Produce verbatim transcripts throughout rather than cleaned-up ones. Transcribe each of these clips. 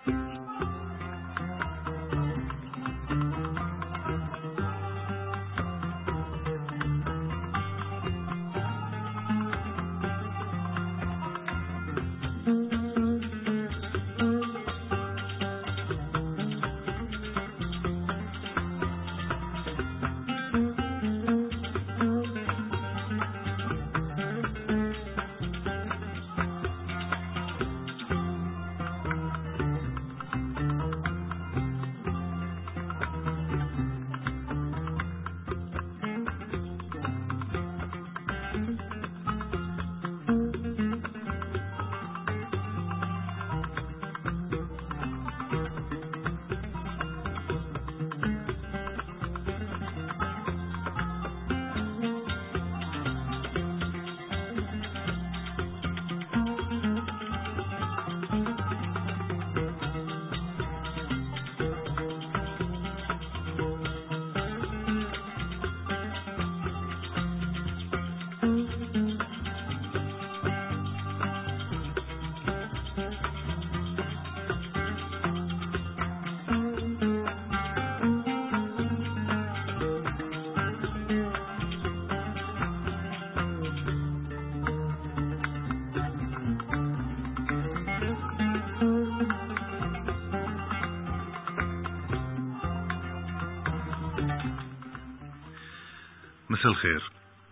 مساء الخير.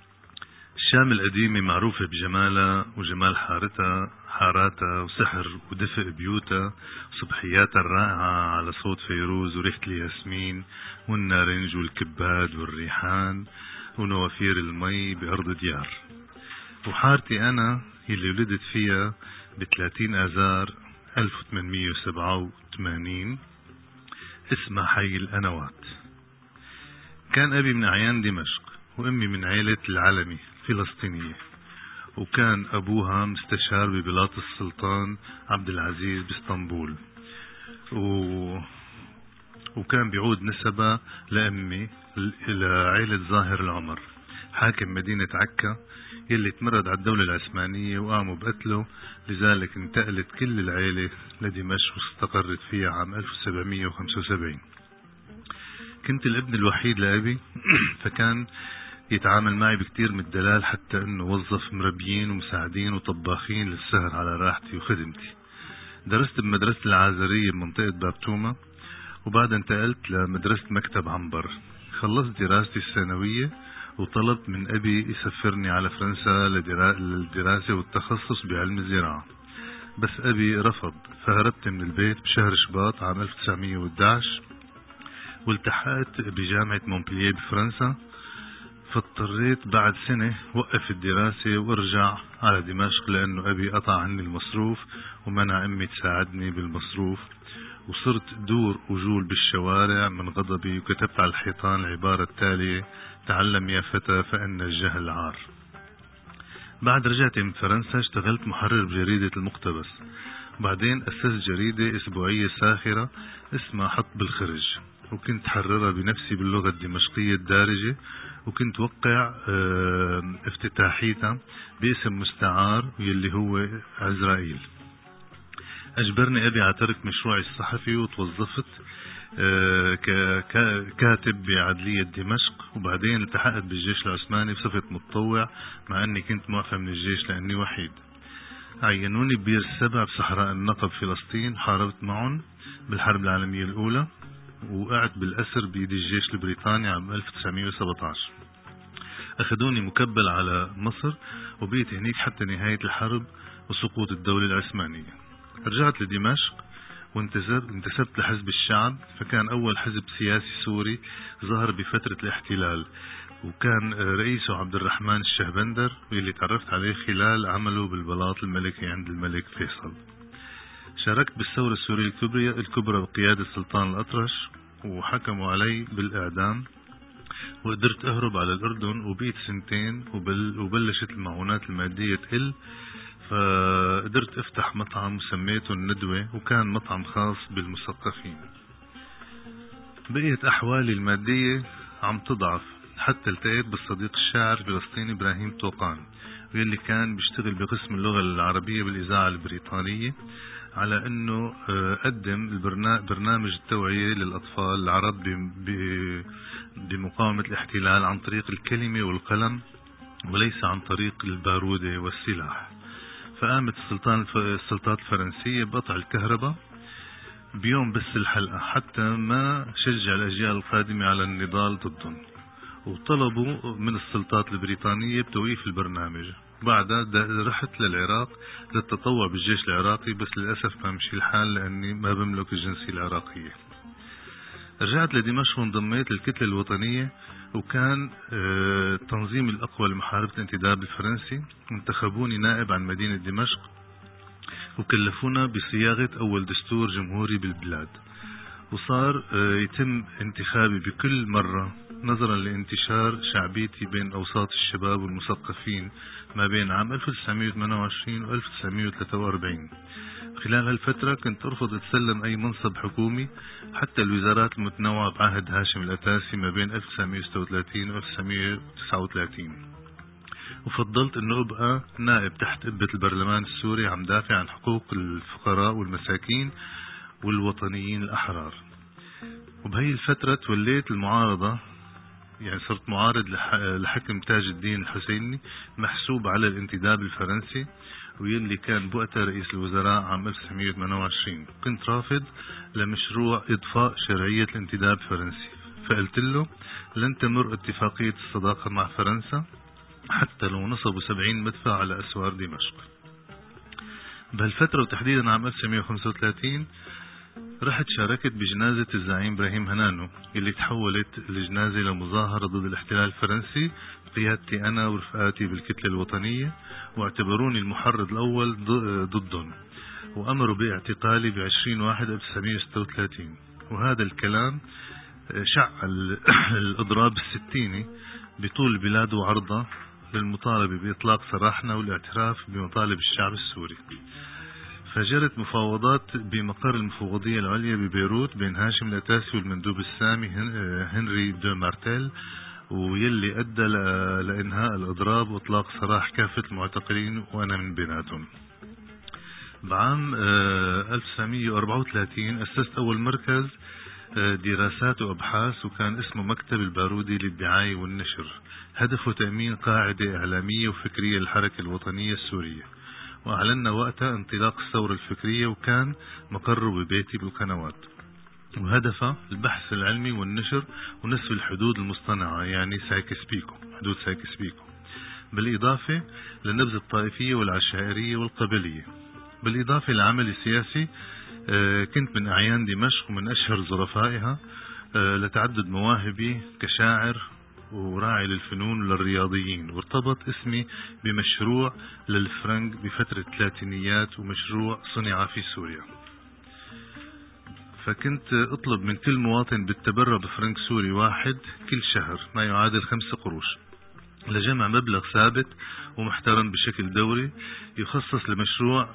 الشام القديمة معروفة بجمالها وجمال حارتها حاراتها وسحر ودفء بيوتها وصبحياتها الرائعة على صوت فيروز وريحة الياسمين والنارنج والكباد والريحان ونوافير المي بأرض ديار. وحارتي أنا اللي ولدت فيها بثلاثين آذار ألف وثمانمية وسبعة وثمانين اسمها حي الأنوات. كان أبي من أعيان دمشق وأمي من عائلة العلمي فلسطينية، وكان أبوها مستشار ببلاط السلطان عبد العزيز باسطنبول، و... وكان بيعود نسبة لأمي إلى عائلة ظاهر العمر حاكم مدينة عكا يلي تمرد على الدولة العثمانية وقاموا بقتله، لذلك انتقلت كل العائلة لدمشق واستقرت فيها عام ألف وسبعمية وخمسة وسبعين. كنت الابن الوحيد لأبي فكان يتعامل معي بكتير من الدلال، حتى انه وظف مربيين ومساعدين وطباخين للسهر على راحتي وخدمتي. درست بمدرسة العازرية بمنطقة بابتومة، وبعد انتقلت لمدرسة مكتب عنبر. خلصت دراستي الثانوية وطلبت من أبي يسفرني على فرنسا للدراسة والتخصص بعلم الزراعة، بس أبي رفض، فهربت من البيت بشهر شباط عام ألف وتسعمية وأحد عشر والتحقت بجامعة مونبلييه بفرنسا. فاضطريت بعد سنة وقف الدراسة وارجع على دمشق، لأنه أبي قطع عني المصروف ومنع أمي تساعدني بالمصروف، وصرت دور وجول بالشوارع من غضبي، وكتبت على الحيطان العبارة التالية: تعلم يا فتى فإن الجهل عار. بعد رجعت من فرنسا اشتغلت محرر بجريدة المقتبس، وبعدين أسست جريدة أسبوعية ساخرة اسمها حط بالخرج، وكنت حررها بنفسي باللغة الدمشقية الدارجة، وكنت وقع افتتاحيتها باسم مستعار يلي هو عزرائيل. أجبرني أبي على ترك مشروعي الصحفي وتوظفت ككاتب بعدلية دمشق، وبعدين التحقت بالجيش العثماني بصفة متطوع، مع أني كنت معفى من الجيش لأني وحيد. عينوني ببير السبع بصحراء النقب فلسطين، حاربت معهم بالحرب العالمية الأولى، وقعت بالأسر بيد الجيش البريطاني عام ألف وتسعمية وسبعة عشر. أخذوني مكبل على مصر وبيت هناك حتى نهاية الحرب وسقوط الدولة العثمانية. رجعت لدمشق وانتسبت لحزب الشعب، فكان أول حزب سياسي سوري ظهر بفترة الاحتلال، وكان رئيسه عبد الرحمن الشهبندر، واللي تعرفت عليه خلال عمله بالبلاط الملكي عند الملك فيصل. شاركت بالثورة السورية الكبرى بقيادة السلطان الأطرش، وحكموا علي بالإعدام، وقدرت أهرب على الأردن وبقيت سنتين، وبلشت المعونات المادية تقل، فقدرت أفتح مطعم وسميته الندوة، وكان مطعم خاص بالمثقفين. بقيت أحوالي المادية عم تضعف، حتى التقيت بالصديق الشاعر الفلسطيني إبراهيم طوقان، واللي كان بيشتغل بقسم اللغة العربية بالإذاعة البريطانية. على أنه قدم برنامج التوعية للأطفال العرب بمقاومة الاحتلال عن طريق الكلمة والقلم وليس عن طريق البارودة والسلاح. فقامت السلطان السلطات الفرنسية بقطع الكهرباء بيوم بس الحلقة حتى ما شجع الأجيال القادمة على النضال ضدهم، وطلبوا من السلطات البريطانية بتوقيف البرنامج. بعدها رحت للعراق للتطوع بالجيش العراقي، بس للأسف ما مشي الحال لأني ما بملك الجنسية العراقية. رجعت لدمشق وانضميت للكتلة الوطنية، وكان التنظيم الأقوى لمحاربة الانتداب الفرنسي. انتخبوني نائب عن مدينة دمشق وكلفونا بصياغة أول دستور جمهوري بالبلاد، وصار يتم انتخابي بكل مرة نظرا لانتشار شعبيتي بين أوساط الشباب والمثقفين ما بين عام ألف وتسعمئة وثمانية وعشرين و ألف وتسعمئة وثلاثة وأربعين. خلال هالفترة كنت أرفض أتسلم أي منصب حكومي، حتى الوزارات المتنوعة بعهد هاشم الأتاسي ما بين ألف وتسعمئة وستة وثلاثين و ألف وتسعمئة وتسعة وثلاثين، وفضلت أنه أبقى نائب تحت قبة البرلمان السوري عم دافع عن حقوق الفقراء والمساكين والوطنيين الأحرار. وبهي الفترة توليت المعارضة، يعني صرت معارض لحكم تاج الدين الحسيني محسوب على الانتداب الفرنسي، ويلي كان بوقتها رئيس الوزراء عام ألف وتسعمئة وثمانية وعشرين. كنت رافض لمشروع إضفاء شرعية الانتداب الفرنسي، فقلت له لن تمر اتفاقية الصداقة مع فرنسا حتى لو نصبوا سبعين مدفع على أسوار دمشق. بهالفترة وتحديدا عام ألف وتسعمئة وخمسة وثلاثين رحت شاركت بجنازة الزعيم إبراهيم هنانو، اللي تحولت الجنازة لمظاهرة ضد الاحتلال الفرنسي بقيادتي أنا ورفقاتي بالكتلة الوطنية، واعتبروني المحرض الأول ضدهم، وأمروا باعتقالي بعشرين واحد ألف وتسعمئة وستة وثلاثين. وهذا الكلام شعل الإضراب الستيني بطول البلاد وعرضها للمطالبة بإطلاق سراحنا والاعتراف بمطالب الشعب السوري. فجرت مفاوضات بمقر المفوضية العليا ببيروت بين هاشم الأتاسي والمندوب السامي هنري دو مارتيل، ويلي أدى لإنهاء الإضراب وإطلاق سراح كافة المعتقلين وأنا من بيناتهم. بعام ألف وتسعمئة وأربعة وثلاثين أسست أول مركز دراسات وأبحاث، وكان اسمه مكتب البارودي للدعاية والنشر، هدفه تأمين قاعدة إعلامية وفكرية للحركة الوطنية السورية. وأعلنا وقتها انطلاق الثورة الفكرية، وكان مقره ببيتي بالقنوات، وهدفه البحث العلمي والنشر ونسف الحدود المصطنعة، يعني سايكس بيكو، حدود سايكس بيكو، بالإضافة للنبذ الطائفية والعشائرية والقبلية. بالإضافة للعمل السياسي كنت من أعيان دمشق ومن أشهر ظرفائها لتعدد مواهبي كشاعر وراعي للفنون وللرياضيين، وارتبط اسمي بمشروع للفرنك بفترة الثلاثينيات ومشروع صنع في سوريا. فكنت اطلب من كل مواطن بالتبرع بفرنك سوري واحد كل شهر ما يعادل خمسة قروش لجمع مبلغ ثابت ومحترم بشكل دوري يخصص لمشروع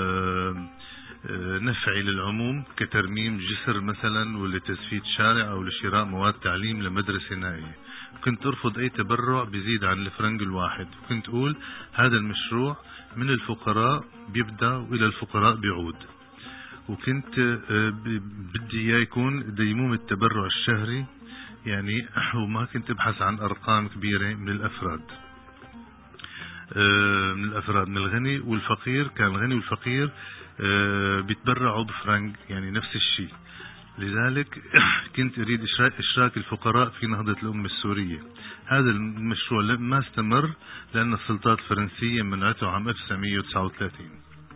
نفعي للعموم كترميم جسر مثلا ولتزفيت شارع او لشراء مواد تعليم لمدرسة نائية. كنت ارفض اي تبرع بيزيد عن الفرنك الواحد، وكنت اقول هذا المشروع من الفقراء بيبدأ والى الفقراء بيعود. وكنت بدي اياه يكون ديموم التبرع الشهري، يعني وما كنت ابحث عن ارقام كبيرة من الافراد من الافراد من الغني والفقير. كان الغني والفقير بيتبرعوا بفرنك، يعني نفس الشيء. لذلك كنت اريد اشراك الفقراء في نهضة الامة السورية. هذا المشروع ما استمر لان السلطات الفرنسية منعته عام ألف وتسعمئة وتسعة وثلاثين.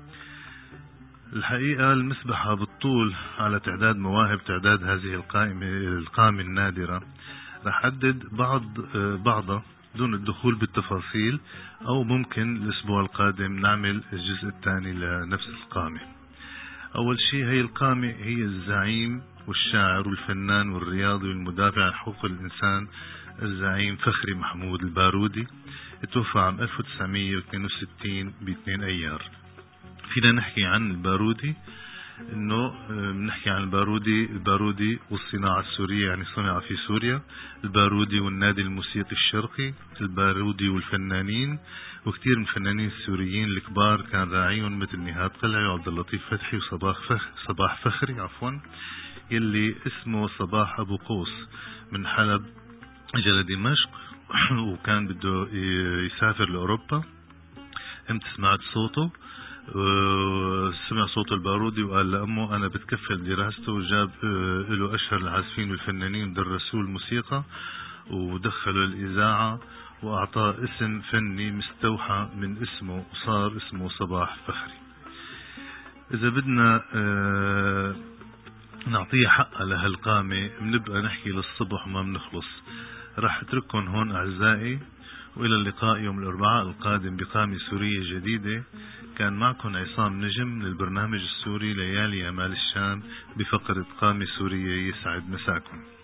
الحقيقة المسبحة بالطول على تعداد مواهب تعداد هذه القائمة القائمة النادرة. رح أحدد بعض بعضها دون الدخول بالتفاصيل، أو ممكن الأسبوع القادم نعمل الجزء الثاني لنفس القائمة. أول شيء هي القائمة هي الزعيم والشاعر والفنان والرياضي والمدافع عن حقوق الإنسان الزعيم فخري محمود البارودي، توفى عام ألف وتسعمئة واثنين وستين باثنين أيار. فينا نحكي عن البارودي انه بنحكي عن البارودي البارودي والصناعة السورية، يعني صنع في سوريا، البارودي والنادي الموسيقي الشرقي، البارودي والفنانين، وكثير من الفنانين السوريين الكبار كان راعيهم مثل نهاد قلعي وعبد اللطيف فتحي وصباح فخ صباح فخري عفوا، يلي اسمه صباح ابو قوس من حلب اجى لدمشق وكان بده يسافر لاوروبا. امتى سمعت صوته؟ سمع صوت البارودي وقال لأمه أنا بتكفل دراسته، وجاب له أشهر العازفين والفنانين ودرسوه الموسيقى ودخلوا الإذاعة وأعطاه اسم فني مستوحى من اسمه وصار اسمه صباح فخري. إذا بدنا نعطيه حقه لهالقامة بنبقى نحكي للصبح وما بنخلص. راح اترككم هون أعزائي، وإلى اللقاء يوم الأربعاء القادم بقامة سورية جديدة. كان معكم عصام نجم للبرنامج السوري ليالي أمال الشام بفقرة قامة سورية. يسعد مساكم.